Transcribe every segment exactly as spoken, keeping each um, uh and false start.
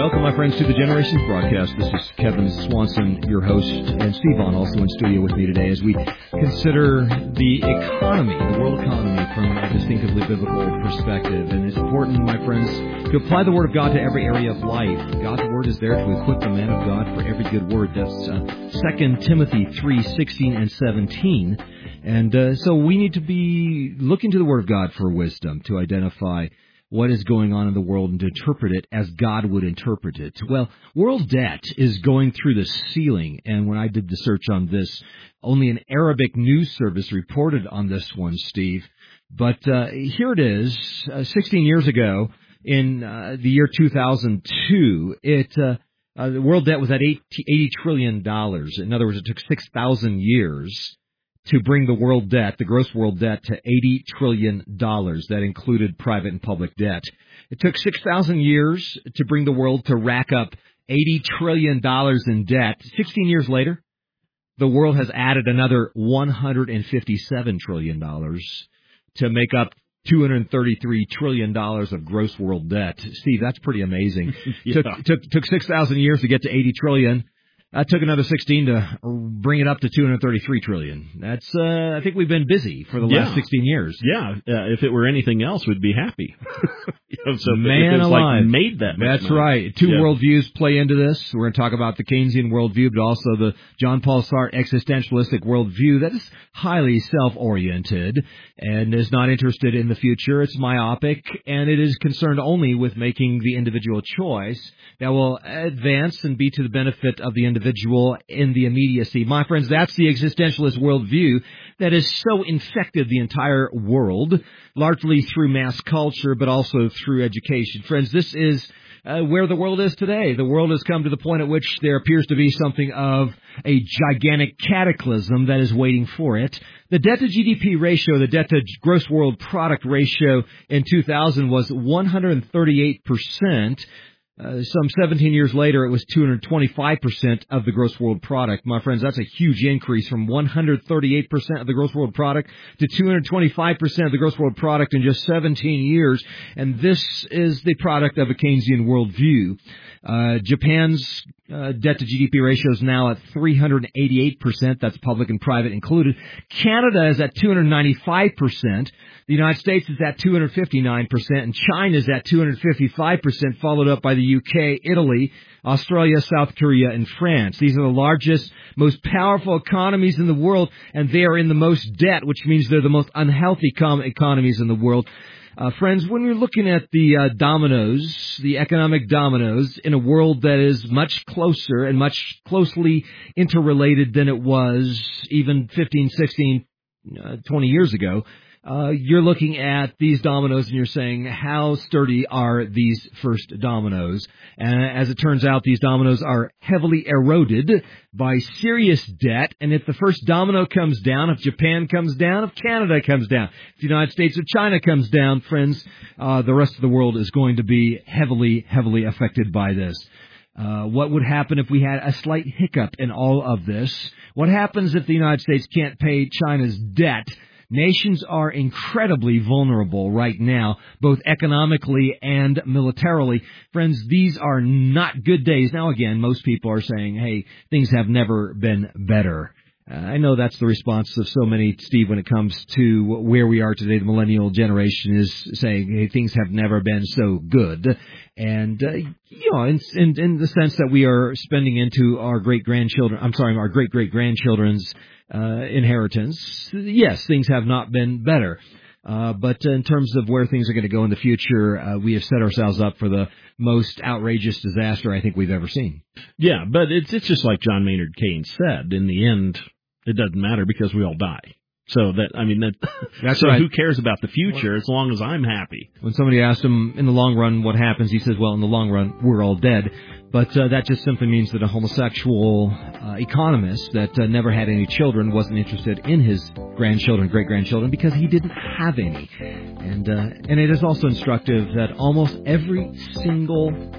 Welcome, my friends, to the Generations broadcast. This is Kevin Swanson, your host, and Steve Vaughn, also in studio with me today, as we consider the economy, the world economy, from a distinctively biblical perspective. And it's important, my friends, to apply the Word of God to every area of life. God's Word is there to equip the man of God for every good word. That's uh, Second Timothy three sixteen and seventeen. And uh, so we need to be looking to the Word of God for wisdom to identify what is going on in the world and to interpret it as God would interpret it. Well, world debt is going through the ceiling, and when I did the search on this, only an Arabic news service reported on this one, Steve. But uh, here it is, uh, sixteen years ago, in uh, the year two thousand two, it uh, uh, the world debt was at eighty trillion dollars. In other words, it took six thousand years to bring the world debt, the gross world debt, to eighty trillion dollars. That included private and public debt. It took six thousand years to bring the world to rack up eighty trillion dollars in debt. sixteen years later, the world has added another one hundred fifty-seven trillion dollars to make up two hundred thirty-three trillion dollars of gross world debt. Steve, that's pretty amazing. Yeah. Took, took, took six thousand years to get to eighty trillion dollars. That took another sixteen to bring it up to two hundred thirty-three trillion dollars. That's, uh, I think we've been busy for the yeah. last sixteen years. Yeah, uh, if it were anything else, we'd be happy. you know, so Man if it's alive. like made that much That's money. right. Two yeah. worldviews play into this. We're going to talk about the Keynesian worldview, but also the John Paul Sartre existentialistic worldview that is highly self-oriented and is not interested in the future. It's myopic, and it is concerned only with making the individual choice that will advance and be to the benefit of the individual in the immediacy. My friends, that's the existentialist worldview that has so infected the entire world, largely through mass culture, but also through education. Friends, this is uh, where the world is today. The world has come to the point at which there appears to be something of a gigantic cataclysm that is waiting for it. The debt to G D P ratio, the debt to gross world product ratio in two thousand was one hundred thirty-eight percent. Uh, some seventeen years later, it was two hundred twenty-five percent of the gross world product. My friends, that's a huge increase from one hundred thirty-eight percent of the gross world product to two hundred twenty-five percent of the gross world product in just seventeen years. And this is the product of a Keynesian worldview. Uh, Japan's uh, debt to G D P ratio is now at three hundred eighty-eight percent. That's public and private included. Canada is at two hundred ninety-five percent. The United States is at two hundred fifty-nine percent, and China is at two hundred fifty-five percent, followed up by the U K, Italy, Australia, South Korea, and France. These are the largest, most powerful economies in the world, and they are in the most debt, which means they're the most unhealthy com- economies in the world. Uh, friends, when we're looking at the uh, dominoes, the economic dominoes, in a world that is much closer and much closely interrelated than it was even fifteen, sixteen, uh, twenty years ago, Uh, you're looking at these dominoes and you're saying, how sturdy are these first dominoes? And as it turns out, these dominoes are heavily eroded by serious debt. And if the first domino comes down, if Japan comes down, if Canada comes down, if the United States or China comes down, friends, uh, the rest of the world is going to be heavily, heavily affected by this. Uh, what would happen if we had a slight hiccup in all of this? What happens if the United States can't pay China's debt? Nations are incredibly vulnerable right now, both economically and militarily. Friends, these are not good days. Now, again, most people are saying, hey, things have never been better. Uh, I know that's the response of so many, Steve, when it comes to where we are today. The millennial generation is saying, hey, things have never been so good. And, uh, you know, in, in, in the sense that we are spending into our great-grandchildren, I'm sorry, our great-great-grandchildren's uh, inheritance, yes, things have not been better. Uh, but in terms of where things are going to go in the future, uh, we have set ourselves up for the most outrageous disaster I think we've ever seen. Yeah, but it's it's just like John Maynard Keynes said. In the end, it doesn't matter because we all die. So that, I mean, that, That's so right. who cares about the future as long as I'm happy? When somebody asked him, in the long run, what happens, he says, well, in the long run, we're all dead. But uh, that just simply means that a homosexual uh, economist that uh, never had any children wasn't interested in his grandchildren, great-grandchildren, because he didn't have any. And, uh, and it is also instructive that almost every single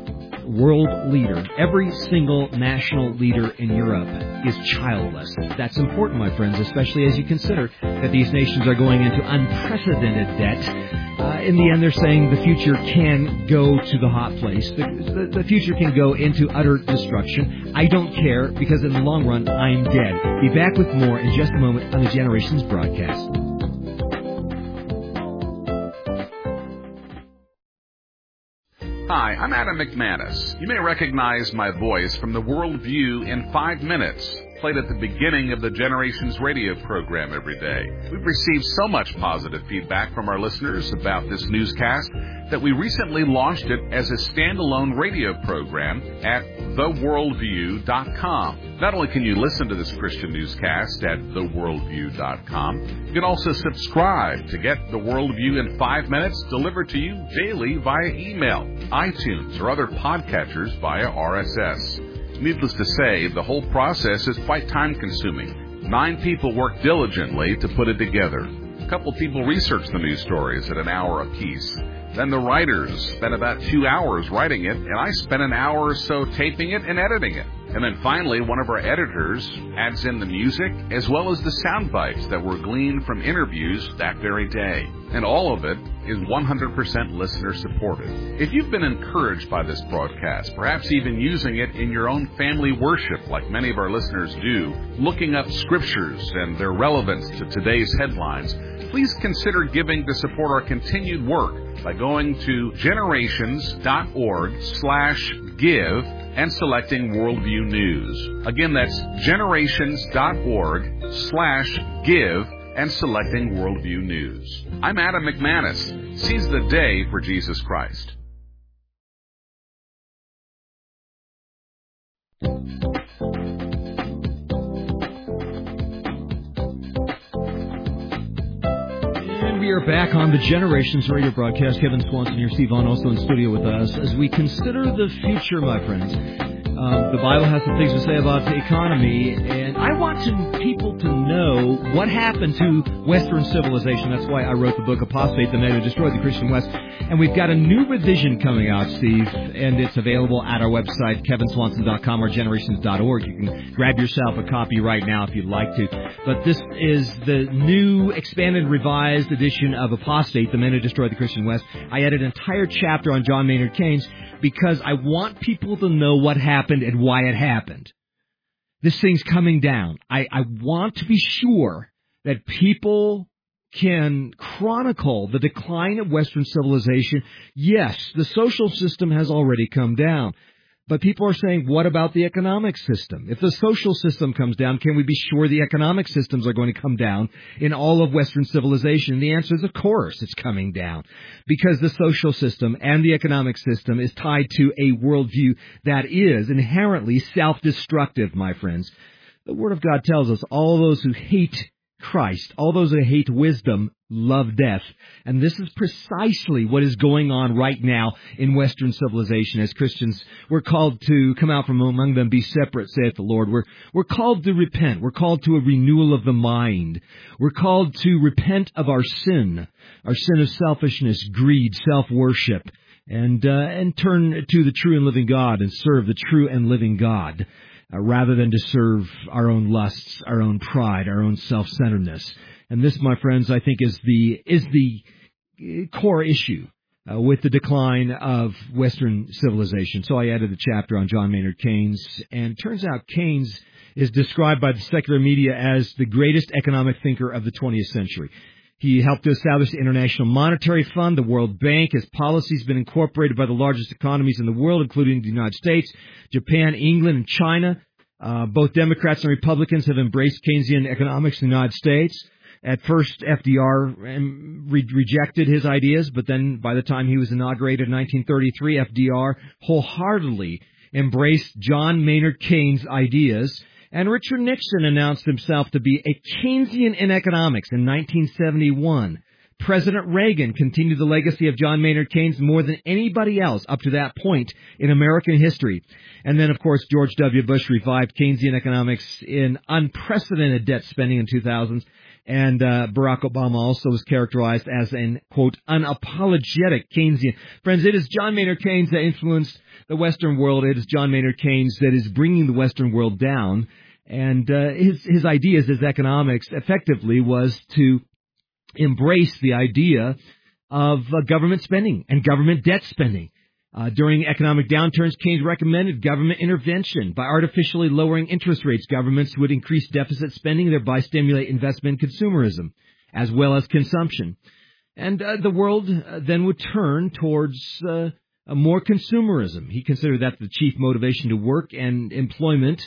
world leader, every single national leader in Europe is childless. That's important, my friends, especially as you consider that these nations are going into unprecedented debt. Uh, in the end, they're saying the future can go to the hot place. The, the, the future can go into utter destruction. I don't care, because in the long run, I'm dead. Be back with more in just a moment on the Generations broadcast. Hi, I'm Adam McManus. You may recognize my voice from the Worldview in five minutes, played at the beginning of the Generations radio program every day. We've received so much positive feedback from our listeners about this newscast that we recently launched it as a standalone radio program at the worldview dot com. Not only can you listen to this Christian newscast at the worldview dot com, you can also subscribe to get the Worldview in five minutes delivered to you daily via email, iTunes, or other podcatchers via R S S. Needless to say, the whole process is quite time-consuming. Nine people work diligently to put it together. A couple people research the news stories at an hour apiece. Then the writers spent about two hours writing it, and I spent an hour or so taping it and editing it. And then finally, one of our editors adds in the music as well as the sound bites that were gleaned from interviews that very day. And all of it is one hundred percent listener supported. If you've been encouraged by this broadcast, perhaps even using it in your own family worship like many of our listeners do, looking up scriptures and their relevance to today's headlines, please consider giving to support our continued work by going to generations.org slash give and selecting Worldview News. Again, that's generations.org slash give and selecting Worldview News. I'm Adam McManus. Seize the day for Jesus Christ. We are back on the Generations radio broadcast. Kevin Swanson here, Steve Vaughn also in studio with us. As we consider the future, my friends, um, the Bible has some things to say about the economy, and I want to, people to know what happened to Western civilization. That's why I wrote the book Apostate, the Man Who Destroyed the Christian West. And we've got a new revision coming out, Steve, and it's available at our website, kevin swanson dot com or generations dot org. You can grab yourself a copy right now if you'd like to. But this is the new, expanded, revised edition of Apostate, the Man Who Destroyed the Christian West. I added an entire chapter on John Maynard Keynes because I want people to know what happened and why it happened. This thing's coming down. I, I want to be sure that people can chronicle the decline of Western civilization. Yes, the social system has already come down. But people are saying, what about the economic system? If the social system comes down, can we be sure the economic systems are going to come down in all of Western civilization? The answer is, of course, it's coming down. Because the social system and the economic system is tied to a worldview that is inherently self-destructive, my friends. The Word of God tells us all those who hate Christ, all those who hate wisdom, love death. And this is precisely what is going on right now in Western civilization. As Christians, we're called to come out from among them, be separate, saith the Lord. We're, we're called to repent. We're called to a renewal of the mind. We're called to repent of our sin, our sin of selfishness, greed, self-worship, and, uh, and turn to the true and living God and serve the true and living God. Uh, rather than to serve our own lusts, our own pride, our own self-centeredness. And this, my friends, I think is the is the core issue uh, with the decline of Western civilization. So I added the chapter on John Maynard Keynes, and it turns out Keynes is described by the secular media as the greatest economic thinker of the twentieth century. He helped to establish the International Monetary Fund, the World Bank. His policy has been incorporated by the largest economies in the world, including the United States, Japan, England, and China. Uh, both Democrats and Republicans have embraced Keynesian economics in the United States. At first, F D R re- rejected his ideas, but then by the time he was inaugurated in nineteen thirty-three, F D R wholeheartedly embraced John Maynard Keynes' ideas. And Richard Nixon announced himself to be a Keynesian in economics in nineteen seventy-one. President Reagan continued the legacy of John Maynard Keynes more than anybody else up to that point in American history. And then, of course, George W. Bush revived Keynesian economics in unprecedented debt spending in two thousand. And uh, Barack Obama also was characterized as an, quote, unapologetic Keynesian. Friends, it is John Maynard Keynes that influenced the Western world. It is John Maynard Keynes that is bringing the Western world down. And uh, his his ideas, his economics, effectively was to embrace the idea of uh, government spending and government debt spending. Uh, during economic downturns, Keynes recommended government intervention. By artificially lowering interest rates, governments would increase deficit spending, thereby stimulate investment and consumerism, as well as consumption. And uh, the world uh, then would turn towards uh, more consumerism. He considered that the chief motivation to work and employment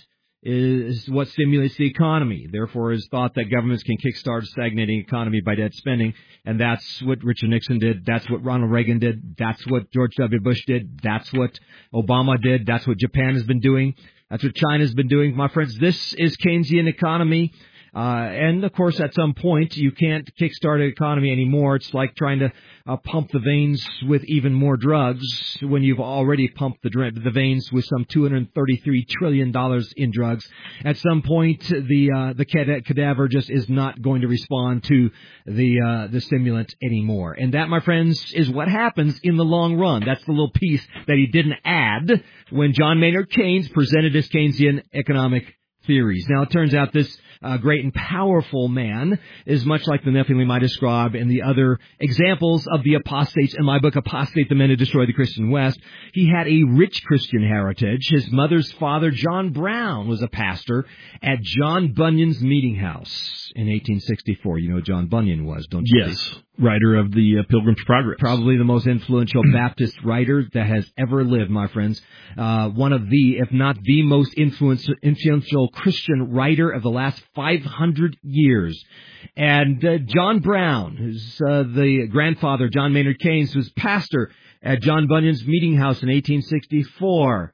is what stimulates the economy. Therefore, it's thought that governments can kickstart a stagnating economy by debt spending, and that's what Richard Nixon did. That's what Ronald Reagan did. That's what George W. Bush did. That's what Obama did. That's what Japan has been doing. That's what China's been doing. My friends, this is Keynesian economy. Uh, and, of course, at some point, you can't kickstart an economy anymore. It's like trying to uh, pump the veins with even more drugs when you've already pumped the, dr- the veins with some two hundred thirty-three trillion dollars in drugs. At some point, the uh, the cad- cadaver just is not going to respond to the uh, the stimulant anymore. And that, my friends, is what happens in the long run. That's the little piece that he didn't add when John Maynard Keynes presented his Keynesian economic theories. Now, it turns out this uh, great and powerful man is much like the Nephilim I describe in the other examples of the apostates in my book, Apostate, the Men Who Destroyed the Christian West. He had a rich Christian heritage. His mother's father, John Brown, was a pastor at John Bunyan's Meeting House in eighteen sixty-four. You know who John Bunyan was, don't you? Yes. Writer of the uh, Pilgrim's Progress. Probably the most influential Baptist writer that has ever lived, my friends. Uh, one of the, if not the most influence, influential Christian writer of the last five hundred years. And uh, John Brown, who's uh, the grandfather, John Maynard Keynes, was pastor at John Bunyan's Meeting House in eighteen sixty-four.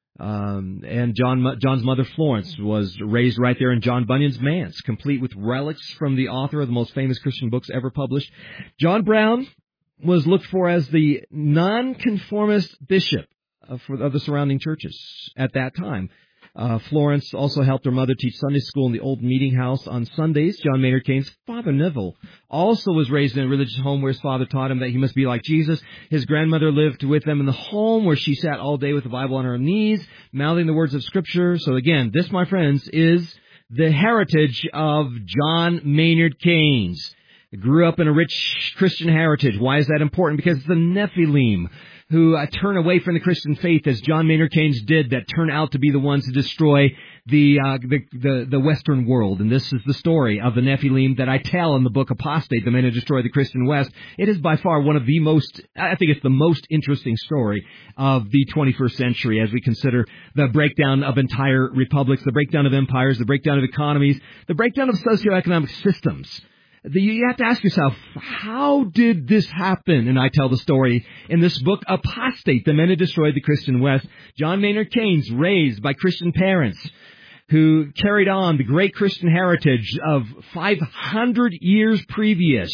Um, and John, John's mother, Florence, was raised right there in John Bunyan's manse, complete with relics from the author of the most famous Christian books ever published. John Brown was looked for as the nonconformist bishop of, of the surrounding churches at that time. Uh, Florence also helped her mother teach Sunday school in the old meeting house on Sundays. John Maynard Keynes' father, Neville, also was raised in a religious home where his father taught him that he must be like Jesus. His grandmother lived with them in the home where she sat all day with the Bible on her knees, mouthing the words of Scripture. So again, this, my friends, is the heritage of John Maynard Keynes. He grew up in a rich Christian heritage. Why is that important? Because the Nephilim, who uh, turn away from the Christian faith, as John Maynard Keynes did, that turn out to be the ones who destroy the, uh, the the the Western world. And this is the story of the Nephilim that I tell in the book Apostate, the Men Who Destroyed the Christian West. It is by far one of the most, I think it's the most interesting story of the twenty-first century as we consider the breakdown of entire republics, the breakdown of empires, the breakdown of economies, the breakdown of socioeconomic systems. You have to ask yourself, how did this happen? And I tell the story in this book, Apostate, the Men Who Destroyed the Christian West. John Maynard Keynes, raised by Christian parents who carried on the great Christian heritage of five hundred years previous.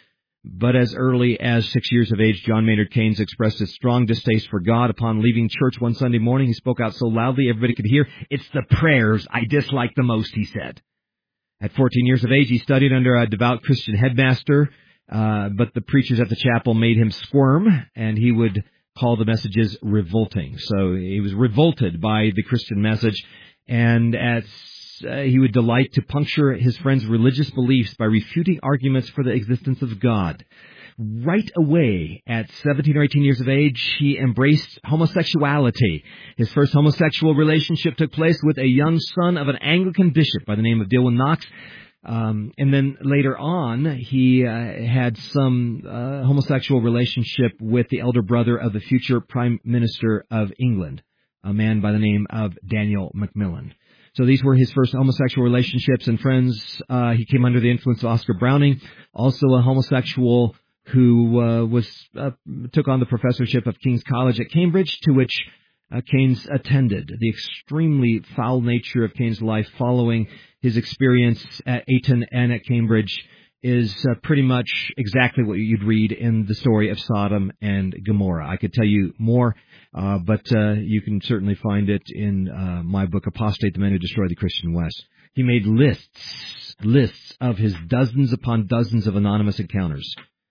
But as early as six years of age, John Maynard Keynes expressed his strong distaste for God. Upon leaving church one Sunday morning, he spoke out so loudly everybody could hear, "It's the prayers I dislike the most," he said. At fourteen years of age, he studied under a devout Christian headmaster, uh, but the preachers at the chapel made him squirm, and he would call the messages revolting. So he was revolted by the Christian message, and as uh, he would delight to puncture his friends' religious beliefs by refuting arguments for the existence of God. Right away, at seventeen or eighteen years of age, he embraced homosexuality. His first homosexual relationship took place with a young son of an Anglican bishop by the name of Dilwyn Knox. Um, and then later on, he uh, had some uh, homosexual relationship with the elder brother of the future Prime Minister of England, a man by the name of Daniel Macmillan. So these were his first homosexual relationships. And friends, uh, he came under the influence of Oscar Browning, also a homosexual who uh, was uh, took on the professorship of King's College at Cambridge, to which uh, Keynes attended. The extremely foul nature of Keynes' life following his experience at Eton and at Cambridge is uh, pretty much exactly what you'd read in the story of Sodom and Gomorrah. I could tell you more, uh, but uh, you can certainly find it in uh, my book, Apostate, the Men Who Destroyed the Christian West. He made lists, lists of his dozens upon dozens of anonymous encounters.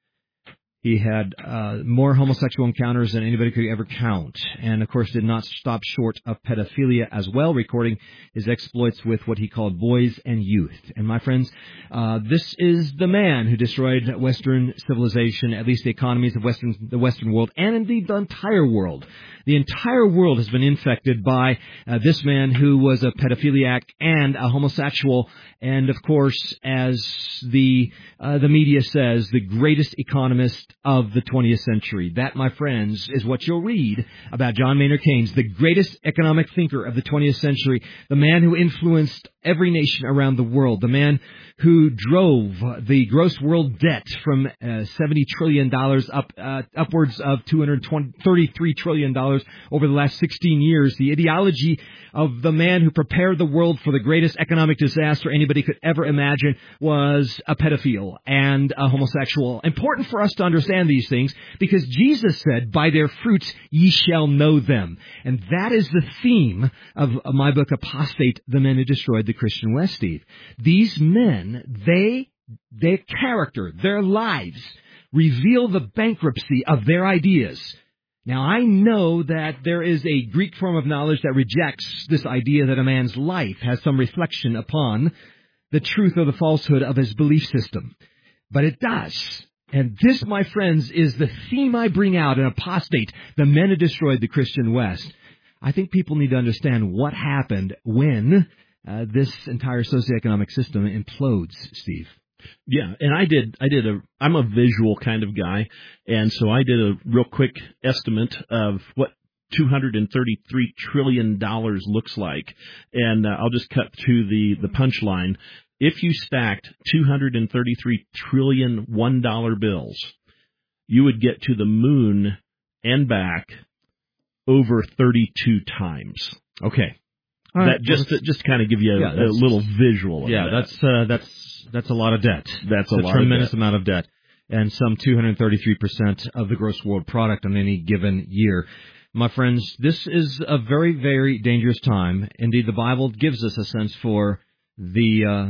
He had uh, more homosexual encounters than anybody could ever count, and of course did not stop short of pedophilia as well, recording his exploits with what he called boys and youth. And my friends, uh, this is the man who destroyed Western civilization, at least the economies of Western, the Western world, and indeed the entire world. The entire world has been infected by uh, this man who was a pedophiliac and a homosexual, and of course, as the uh, the media says, the greatest economist of the twentieth century. That, my friends, is what you'll read about John Maynard Keynes, the greatest economic thinker of the twentieth century, the man who influenced every nation around the world, the man who drove the gross world debt from uh, seventy trillion dollars up uh, upwards of two hundred thirty-three trillion dollars over the last sixteen years. The ideology of the man who prepared the world for the greatest economic disaster anybody could ever imagine was a pedophile and a homosexual. Important for us to understand these things because Jesus said, by their fruits ye shall know them. And that is the theme of my book, Apostate, the Men Who Destroyed the Christian West, Steve. These men, they, their character, their lives reveal the bankruptcy of their ideas. Now, I know that there is a Greek form of knowledge that rejects this idea that a man's life has some reflection upon the truth or the falsehood of his belief system. But it does. And this, my friends, is the theme I bring out in Apostate, the Men Who Destroyed the Christian West. I think people need to understand what happened when uh, this entire socioeconomic system implodes, Steve. Yeah, and I did, I did a, I'm a visual kind of guy, and so I did a real quick estimate of what two hundred thirty-three trillion dollars looks like, and uh, I'll just cut to the, the punchline. If you stacked two hundred thirty-three trillion one-dollar bills, you would get to the moon and back over thirty-two times. Okay. All right, that just to, just to kind of give you a, yeah, a little visual of yeah, that. that's uh, that's that's a lot of debt. That's a, a lot tremendous of debt. amount of debt, and some two hundred thirty-three percent of the gross world product on any given year. My friends, this is a very, very dangerous time. Indeed, the Bible gives us a sense for the uh,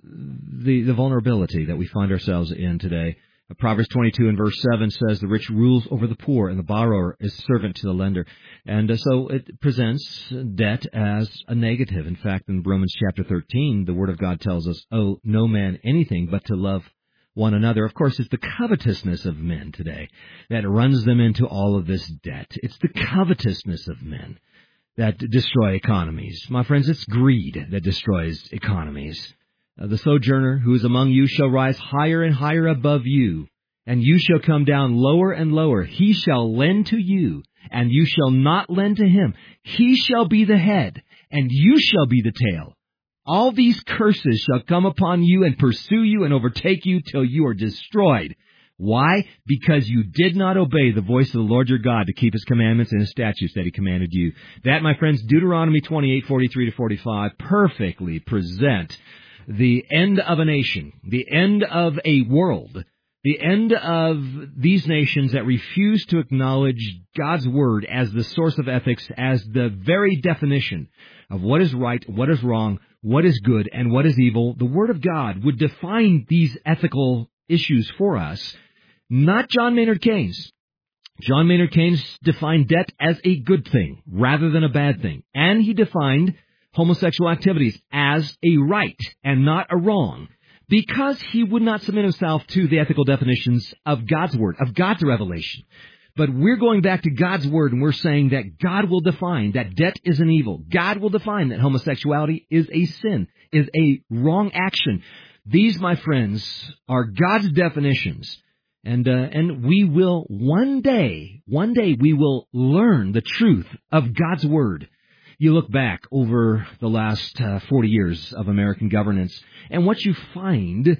the the vulnerability that we find ourselves in today. Proverbs twenty-two and verse seven says, the rich rules over the poor, and the borrower is servant to the lender. And uh, so it presents debt as a negative. In fact, in Romans chapter thirteen, the Word of God tells us, owe no man anything but to love one another. Of course, it's the covetousness of men today that runs them into all of this debt. It's the covetousness of men that destroy economies. My friends, it's greed that destroys economies. Uh, the sojourner who is among you shall rise higher and higher above you, and you shall come down lower and lower. He shall lend to you, and you shall not lend to him. He shall be the head, and you shall be the tail. All these curses shall come upon you and pursue you and overtake you till you are destroyed. Why? Because you did not obey the voice of the Lord your God to keep his commandments and his statutes that he commanded you. That, my friends, Deuteronomy twenty-eight, forty-three to forty-five perfectly present the end of a nation, the end of a world, the end of these nations that refuse to acknowledge God's Word as the source of ethics, as the very definition of what is right, what is wrong, what is good, and what is evil. The Word of God would define these ethical issues for us, not John Maynard Keynes. John Maynard Keynes defined debt as a good thing rather than a bad thing, and he defined homosexual activities as a right and not a wrong, because he would not submit himself to the ethical definitions of God's Word, of God's revelation. But we're going back to God's Word, and we're saying that God will define that debt is an evil. God will define that homosexuality is a sin, is a wrong action. These, my friends, are God's definitions. And uh, and we will one day, one day we will learn the truth of God's Word. You look back over the last uh, forty years of American governance, and what you find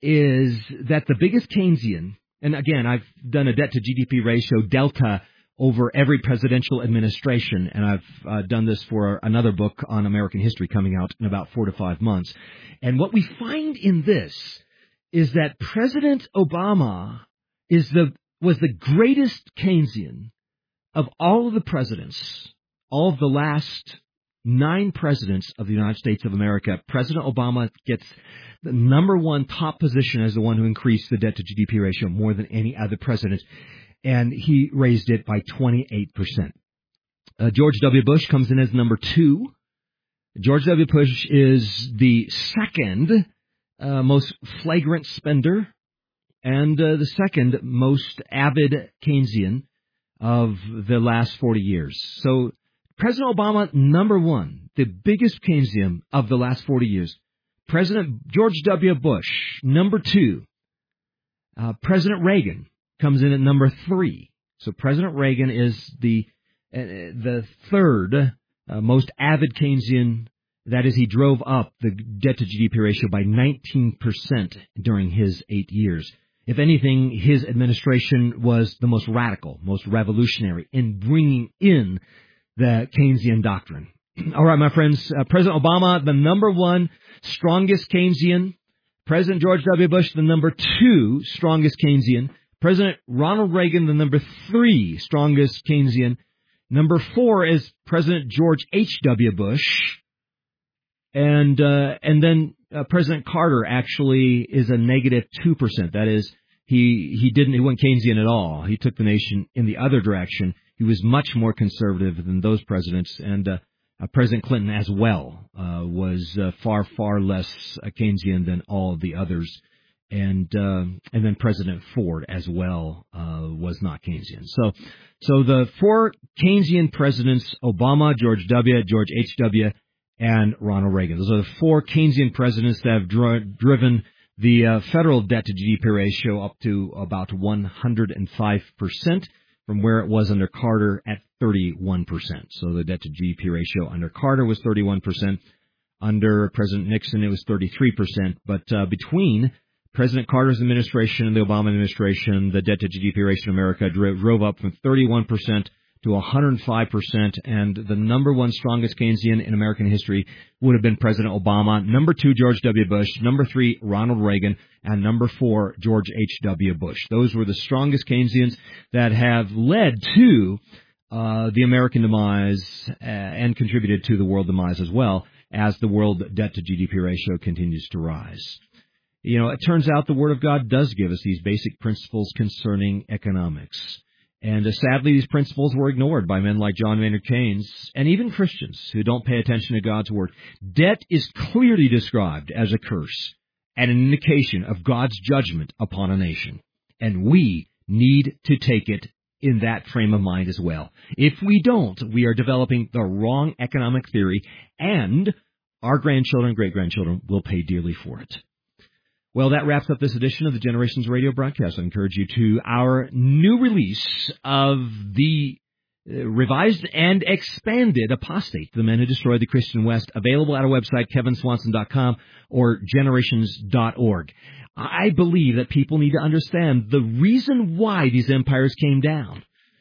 is that the biggest Keynesian, and again, I've done a debt-to-G D P ratio delta over every presidential administration, and I've uh, done this for another book on American history coming out in about four to five months. And what we find in this is that President Obama is the was the greatest Keynesian of all of the presidents, all of the last nine presidents of the United States of America, President Obama gets the number one top position as the one who increased the debt to G D P ratio more than any other president, and he raised it by twenty-eight percent. Uh, George W. Bush comes in as number two. George W. Bush is the second uh, most flagrant spender and uh, the second most avid Keynesian of the last forty years. So President Obama, number one, the biggest Keynesian of the last forty years. President George W. Bush, number two. Uh, President Reagan comes in at number three. So President Reagan is the uh, the third uh, most avid Keynesian. That is, he drove up the debt to G D P ratio by nineteen percent during his eight years. If anything, his administration was the most radical, most revolutionary in bringing in the Keynesian doctrine. All right, my friends, uh, President Obama, the number one strongest Keynesian. President George W. Bush, the number two strongest Keynesian. President Ronald Reagan, the number three strongest Keynesian. Number four is President George H W. Bush. And uh, and then uh, President Carter actually is a negative two percent. That is, he he didn't he wasn't Keynesian at all. He took the nation in the other direction. He was much more conservative than those presidents, and uh, uh, President Clinton as well uh, was uh, far far less uh, Keynesian than all of the others, and uh, and then President Ford as well uh, was not Keynesian. So so the four Keynesian presidents: Obama, George W., George H W., and Ronald Reagan. Those are the four Keynesian presidents that have dr- driven the uh, federal debt to G D P ratio up to about one hundred five percent from where it was under Carter at thirty-one percent. So the debt to G D P ratio under Carter was thirty-one percent. Under President Nixon, it was thirty-three percent. But uh, between President Carter's administration and the Obama administration, the debt to G D P ratio in America dro- drove up from thirty-one percent to one hundred five percent, and the number one strongest Keynesian in American history would have been President Obama, number two, George W. Bush, number three, Ronald Reagan, and number four, George H W. Bush. Those were the strongest Keynesians that have led to uh, the American demise uh, and contributed to the world demise as well, as the world debt to G D P ratio continues to rise. You know, it turns out the Word of God does give us these basic principles concerning economics. And uh, sadly, these principles were ignored by men like John Maynard Keynes and even Christians who don't pay attention to God's Word. Debt is clearly described as a curse and an indication of God's judgment upon a nation. And we need to take it in that frame of mind as well. If we don't, we are developing the wrong economic theory, and our grandchildren and great-grandchildren will pay dearly for it. Well, that wraps up this edition of the Generations Radio broadcast. I encourage you to our new release of the revised and expanded Apostate, The Men Who Destroyed the Christian West, available at our website, kevin swanson dot com or generations dot org. I believe that people need to understand the reason why these empires came down.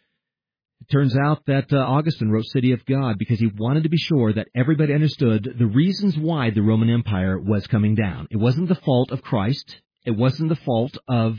It turns out that uh, Augustine wrote City of God because he wanted to be sure that everybody understood the reasons why the Roman Empire was coming down. It wasn't the fault of Christ. It wasn't the fault of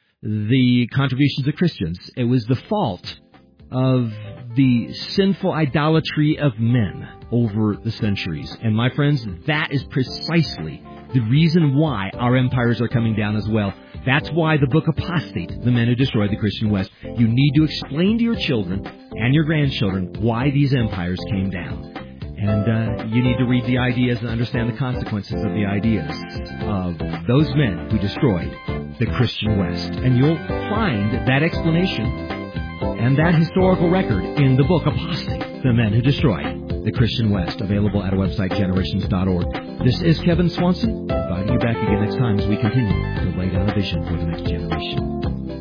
the contributions of Christians. It was the fault of the sinful idolatry of men over the centuries. And my friends, that is precisely the reason why our empires are coming down as well. That's why the book Apostate, The Men Who Destroyed the Christian West. You need to explain to your children and your grandchildren why these empires came down. And uh, you need to read the ideas and understand the consequences of the ideas of those men who destroyed the Christian West. And you'll find that explanation and that historical record in the book Apostate, The Men Who Destroyed the Christian West, available at our website, generations dot org. This is Kevin Swanson, inviting you back again next time as we continue to lay down a vision for the next generation.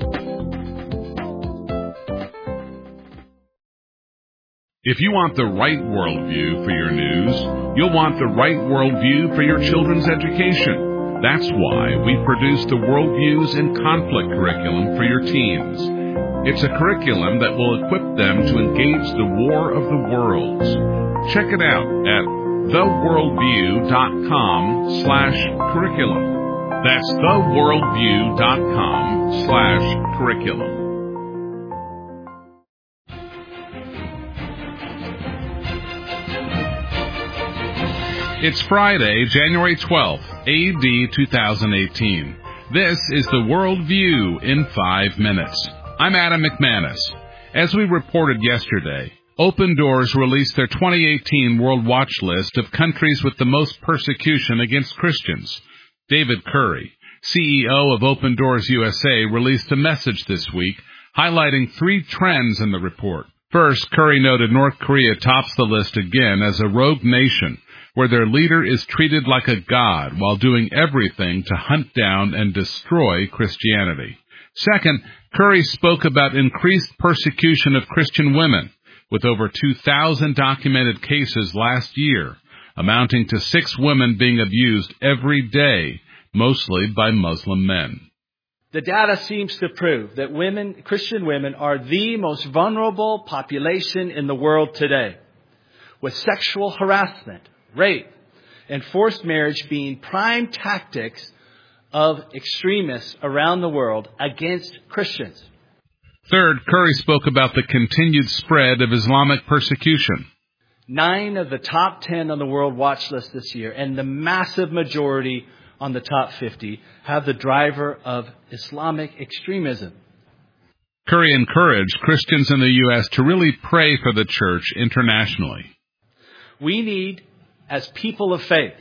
If you want the right worldview for your news, you'll want the right worldview for your children's education. That's why we produced the Worldviews in Conflict curriculum for your teens. It's a curriculum that will equip them to engage the war of the worlds. Check it out at the worldview dot com slash curriculum. That's the worldview dot com slash curriculum. It's Friday, January twelfth, A D two thousand eighteen. This is the World View in five minutes. I'm Adam McManus. As we reported yesterday, Open Doors released their twenty eighteen World Watch List of countries with the most persecution against Christians. David Curry, C E O of Open Doors U S A, released a message this week highlighting three trends in the report. First, Curry noted North Korea tops the list again as a rogue nation where their leader is treated like a god while doing everything to hunt down and destroy Christianity. Second, Curry spoke about increased persecution of Christian women, with over two thousand documented cases last year, amounting to six women being abused every day, mostly by Muslim men. The data seems to prove that women, Christian women, are the most vulnerable population in the world today, with sexual harassment, rape, and forced marriage being prime tactics of extremists around the world against Christians. Third, Curry spoke about the continued spread of Islamic persecution. Nine of the top ten on the World Watch List this year, and the massive majority on the top fifty, have the driver of Islamic extremism. Curry encouraged Christians in the U S to really pray for the church internationally. We need, as people of faith,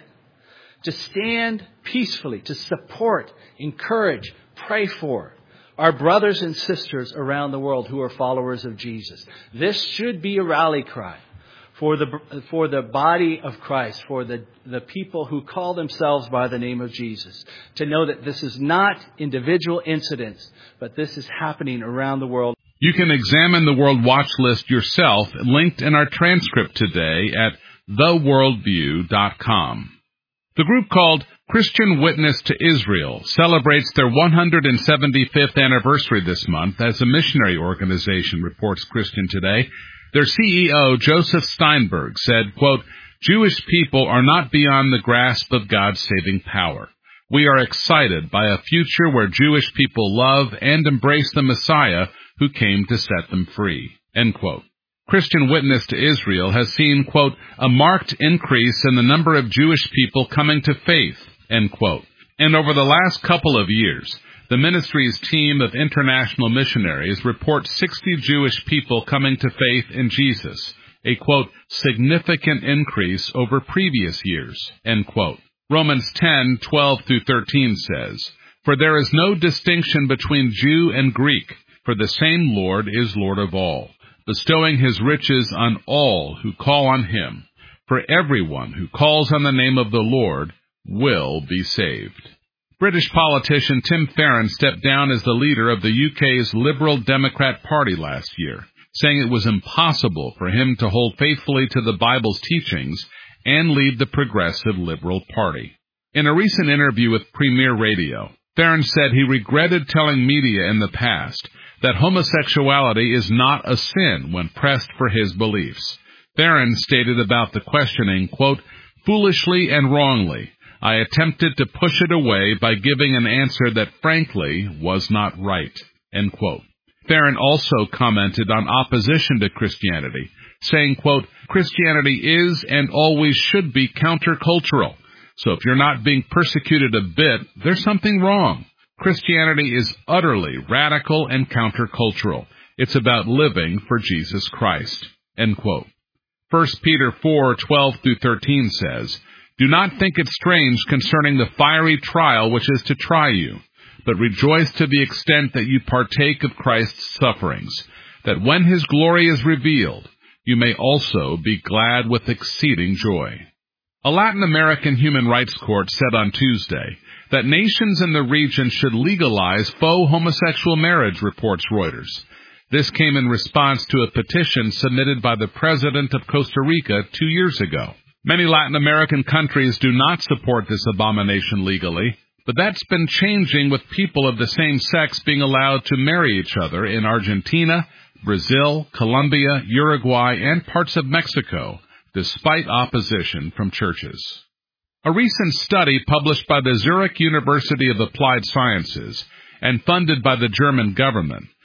to stand peacefully, to support, encourage, pray for our brothers and sisters around the world who are followers of Jesus. This should be a rally cry for the for the body of Christ, for the, the people who call themselves by the name of Jesus, to know that this is not individual incidents, but this is happening around the world. You can examine the World Watch List yourself, linked in our transcript today at the world view dot com. The group called Christian Witness to Israel celebrates their one hundred seventy-fifth anniversary this month as a missionary organization, reports Christian Today. Their C E O, Joseph Steinberg, said, quote, "Jewish people are not beyond the grasp of God's saving power. We are excited by a future where Jewish people love and embrace the Messiah who came to set them free," end quote. Christian Witness to Israel has seen, quote, "a marked increase in the number of Jewish people coming to faith," end quote. And over the last couple of years, the ministry's team of international missionaries report sixty Jewish people coming to faith in Jesus, a, quote, "significant increase over previous years," end quote. Romans ten, twelve through thirteen says, "For there is no distinction between Jew and Greek, for the same Lord is Lord of all, bestowing his riches on all who call on him. For everyone who calls on the name of the Lord will be saved." British politician Tim Farron stepped down as the leader of the U K's Liberal Democrat Party last year, saying it was impossible for him to hold faithfully to the Bible's teachings and lead the Progressive Liberal Party. In a recent interview with Premier Radio, Farron said he regretted telling media in the past that homosexuality is not a sin when pressed for his beliefs. Farron stated about the questioning, quote, "Foolishly and wrongly, I attempted to push it away by giving an answer that frankly was not right," end quote. Farron also commented on opposition to Christianity, saying, quote, "Christianity is and always should be countercultural. So if you're not being persecuted a bit, there's something wrong. Christianity is utterly radical and countercultural. It's about living for Jesus Christ," end quote. First Peter four, twelve through thirteen says, "Do not think it strange concerning the fiery trial which is to try you, but rejoice to the extent that you partake of Christ's sufferings, that when his glory is revealed, you may also be glad with exceeding joy." A Latin American human rights court said on Tuesday that nations in the region should legalize faux homosexual marriage, reports Reuters. This came in response to a petition submitted by the president of Costa Rica two years ago. Many Latin American countries do not support this abomination legally, but that's been changing with people of the same sex being allowed to marry each other in Argentina, Brazil, Colombia, Uruguay, and parts of Mexico, despite opposition from churches. A recent study published by the Zurich University of Applied Sciences and funded by the German government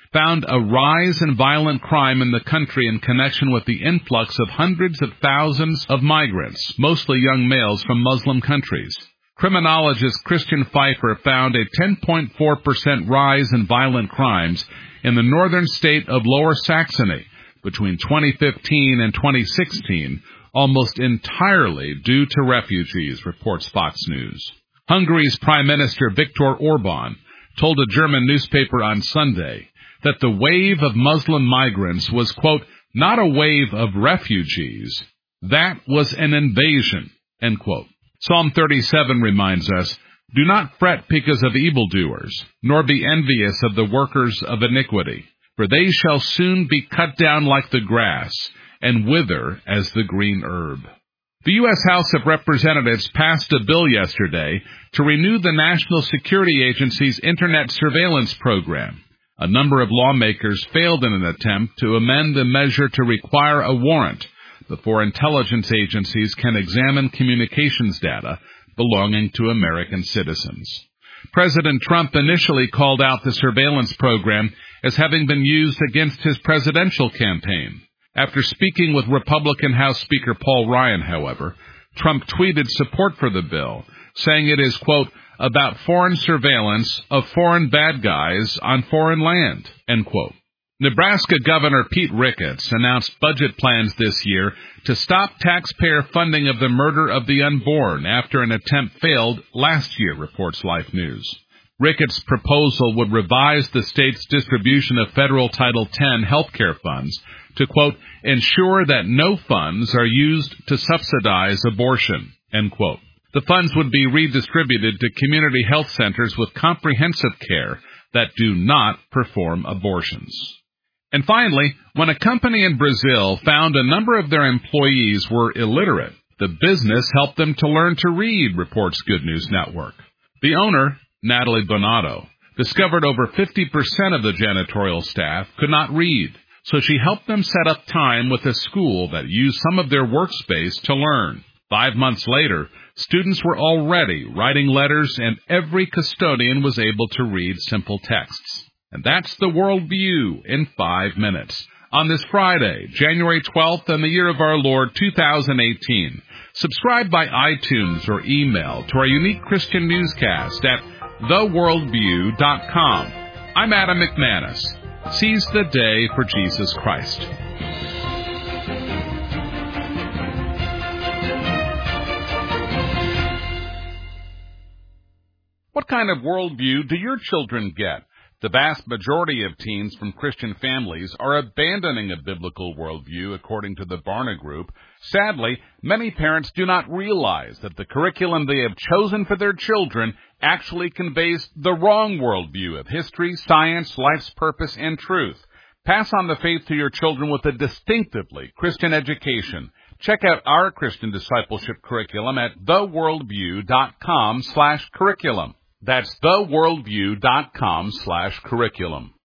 found a rise in violent crime in the country in connection with the influx of hundreds of thousands of migrants, mostly young males from Muslim countries. Criminologist Christian Pfeiffer found a ten point four percent rise in violent crimes in the northern state of Lower Saxony between twenty fifteen and twenty sixteen, almost entirely due to refugees, reports Fox News. Hungary's Prime Minister Viktor Orban told a German newspaper on Sunday that the wave of Muslim migrants was, quote, not a wave of refugees. That was an invasion, end quote. Psalm thirty-seven reminds us, do not fret because of evildoers, nor be envious of the workers of iniquity, for they shall soon be cut down like the grass, and wither as the green herb. The U S House of Representatives passed a bill yesterday to renew the National Security Agency's Internet surveillance program. A number of lawmakers failed in an attempt to amend the measure to require a warrant before intelligence agencies can examine communications data belonging to American citizens. President Trump initially called out the surveillance program as having been used against his presidential campaign. After speaking with Republican House Speaker Paul Ryan, however, Trump tweeted support for the bill, saying it is, quote, about foreign surveillance of foreign bad guys on foreign land, end quote. Nebraska Governor Pete Ricketts announced budget plans this year to stop taxpayer funding of the murder of the unborn after an attempt failed last year, reports Life News. Ricketts' proposal would revise the state's distribution of federal Title ten health care funds to, quote, ensure that no funds are used to subsidize abortion, end quote. The funds would be redistributed to community health centers with comprehensive care that do not perform abortions. And finally, when a company in Brazil found a number of their employees were illiterate, the business helped them to learn to read, reports Good News Network. The owner, Natalie Bonato, discovered over fifty percent of the janitorial staff could not read, so she helped them set up time with a school that used some of their workspace to learn. Five months later, students were already writing letters, and every custodian was able to read simple texts. And that's the Worldview in five minutes. On this Friday, January twelfth, in the year of our Lord, two thousand eighteen. Subscribe by iTunes or email to our unique Christian newscast at the worldview dot com. I'm Adam McManus. Seize the day for Jesus Christ. What kind of worldview do your children get? The vast majority of teens from Christian families are abandoning a biblical worldview, according to the Barna Group. Sadly, many parents do not realize that the curriculum they have chosen for their children actually conveys the wrong worldview of history, science, life's purpose, and truth. Pass on the faith to your children with a distinctively Christian education. Check out our Christian discipleship curriculum at the worldview dot com slash curriculum. That's the worldview dot com slash curriculum.